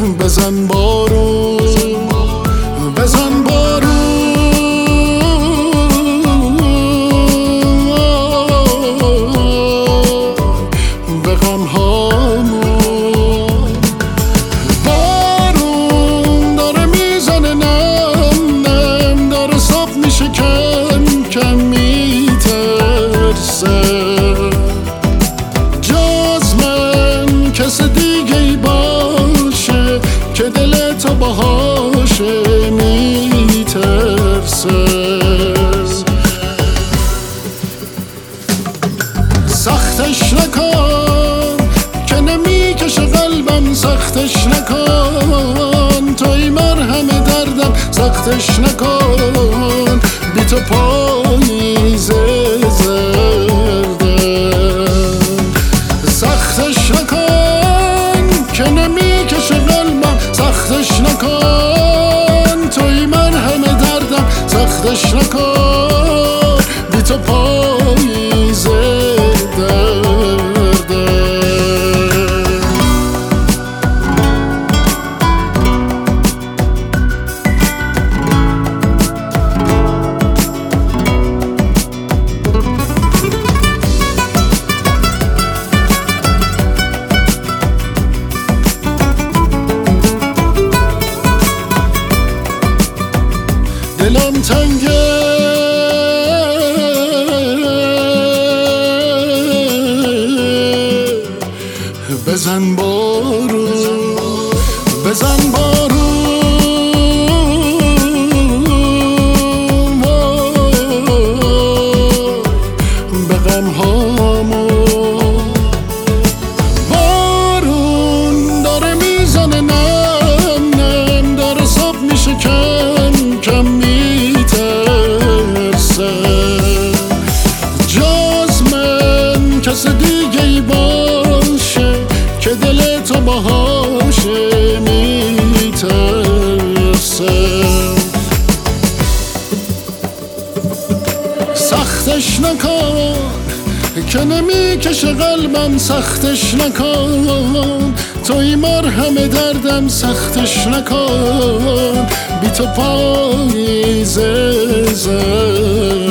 بزن بارون بزن بارون به غمهامون. بارون داره میزنه نم نم، داره صاف میشه کم کم میترسه. جز من کس دیگه ای باشه که دل تو باهاشه میترسه. سختش نکن که نمیکشه قلبم، سختش نکن توی مرهم دردم، سختش نکن بی تو پاییز زردم. سختش نکن که نمیکشه قلبم، سختش نکن توی مرهم دردم، سختش نکن بی تو پاییز دلم تنگه بزن بارون بزن بارون به غمهامون. بارون داره میزنه نم نم، داره صاف میشه کم کم میترسه. جز من کس دیگه ای باشه که دل تو باهاشه میترسه. سختش نکن که نمیکشه قلبم، سختش نکن توی مرهم دردم، سختش نکن بی تو پاییز زردم.